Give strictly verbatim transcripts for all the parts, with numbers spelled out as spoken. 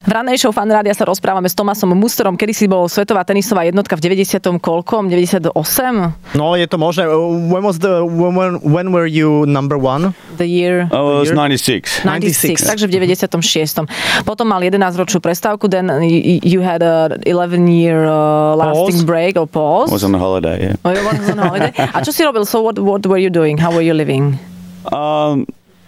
V rannej show Fan Rádia sa rozprávame s Tomasom Musterom, kedy si bol svetová tenisová jednotka v deväťdesiatom kolkom? deväťdesiatosem? No, je to možné. When was the when, when were you number one? The year. Oh, it was ninety-six. ninety-six, takže v deväťdesiatom šiestom. Potom mal jedenásťročnú prestávku, then you had a eleven year uh, lasting pause? break or pause. I was on a holiday, yeah. Oh, you was on a holiday. A čo si robil? So what, what were you doing? How were you living? Um...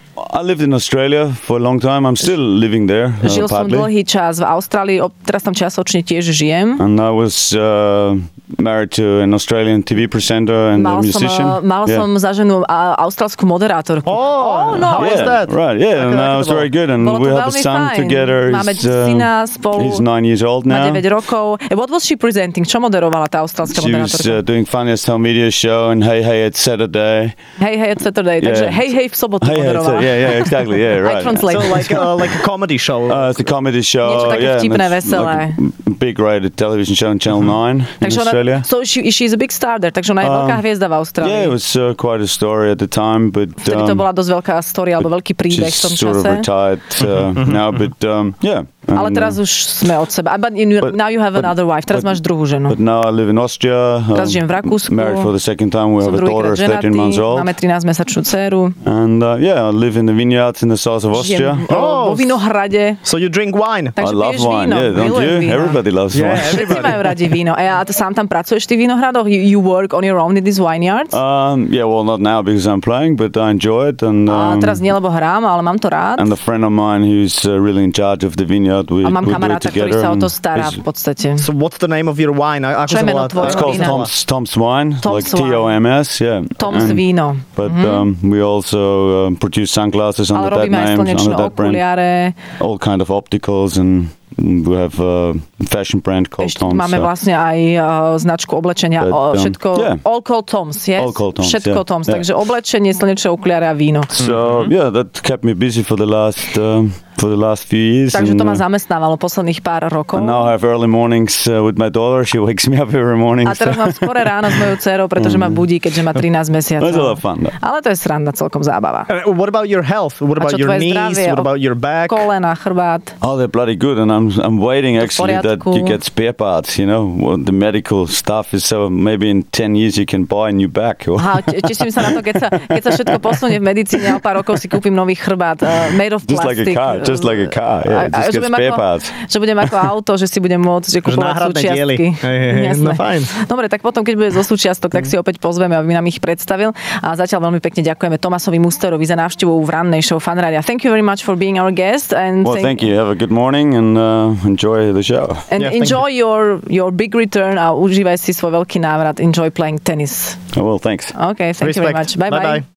I lived in Australia for a long time. I'm still living there. Uh, Žil som dlhý čas v Austrálii, teraz tam čiastočne tiež žijem. And I was uh, married to an Australian T V presenter and mal a musician. Som, mal yeah. som za ženu austrálsku moderátorku. Oh, oh no, how yeah, was that? Right, yeah, and uh, it was very good. And we have a son fajn. together. Máme he's, uh, syna spolu. He's nine years old now. Má deväť rokov. And what was she presenting? Čo moderovala tá austrálska she moderátorka? She was uh, doing Funniest Home Video Show and Hey Hey It's Saturday. Hey Hey It's Saturday. Yeah. Takže Hey Hey v sobotu hey, moderovala. Hey, yeah, yeah, exactly. Yeah, right. So like uh, like a comedy show. Uh, it's a comedy show. Niečo také yeah, vtipné, veselé. Like a big rated television show on Channel nine in takže Australia. Ona, so she, she's a big star there, takže ona je veľká Um, hviezda v Austrálii. Yeah, it was uh, quite a story at the time, but Vtedy to um, bola dosť veľká story, alebo veľký príbeh v tom she's sort of čase. retired uh, now, but um, yeah. Ale teraz už sme od seba. But, you, but now you have but, another wife. Teraz but, máš druhú ženu. But now I live in Austria. Teraz žijem v Rakúsku. Married for the second time. We have a daughter, thirteen months old. Máme trinásťmesačnú dcéru. And uh, yeah, I live in the vineyards in the south of Austria. Žijem oh, vo vinohrade. So you drink wine? Takže I love wine. Víno. Yeah, don't you? Víno. Everybody loves yeah, wine. Všetci majú radi víno. A ty sám tam pracuješ v tých vinohradoch? You, you work on your own in these vineyards? Um, yeah, well, not now because I'm playing, but I enjoy it. And um, a teraz nie, lebo hrám, ale mám to rád. And a friend of mine who's uh, really in charge of the vineyard. We, a mám we do it kamaráta, ktorý sa o to stará v podstate. So what's the name of your wine? Čo je meno tvojho It's called vína? Tom's, Tom's Wine, Tom's like T O M S, yeah. Tom's and, víno. But mm-hmm. um, we also um, produce sunglasses under ale that name, under that brand. All kind of opticals and we have a fashion brand called Ešte Tom's. Máme so. vlastne aj uh, značku oblečenia, But, um, všetko, yeah. all called Tom's, yes? All called Tom's, všetko yeah. Tom's, yeah. takže oblečenie, slnečné okuliare a víno. So mm-hmm. yeah, that kept me busy for the last um, for the last few years. Takže and, to ma uh, zamestnávalo posledných pár rokov. And now I have early mornings uh, with my daughter. She wakes me up every morning. A teraz mám skore ráno s mojou dcerou, pretože ma budí, keďže má trinásť mesiacov. That's a lot of fun, though. Ale to je sranda, celkom zábava. Uh, what about your health? What about your knees? Zdravie, what about your back? Kolena, chrbát. Oh, they're bloody good, and I'm I'm waiting actually that you get spare parts. You know, well, the medical stuff is so maybe in ten years you can buy a new back. Aha, teším sa na to, keď sa, keď sa všetko posunie v medicíne a o pár rokov si kúpim nový chrbát uh, made of just plastic. Like a car, just like a car. Yeah, a, just a, get spare ako, parts. Že budem ako auto, že si budem môcť že kupovať súčiastky. Hey, hey, hey, no fajn. Dobre, tak potom, keď bude zo súčiastok, tak si opäť pozveme, aby nám ich predstavil. A zatiaľ veľmi pekne ďakujeme Tomasovi Musterovi za návštevu v rannej show Fan Rádia. Thank you very much for being our guest. And well, thank, thank you. Have a good morning and uh, enjoy the show. And yeah, enjoy your your big return a užívaj si svoj veľký návrat. Enjoy playing tennis. Oh, well, thanks. Okay, thank Respect. you very much. Bye bye. Bye bye.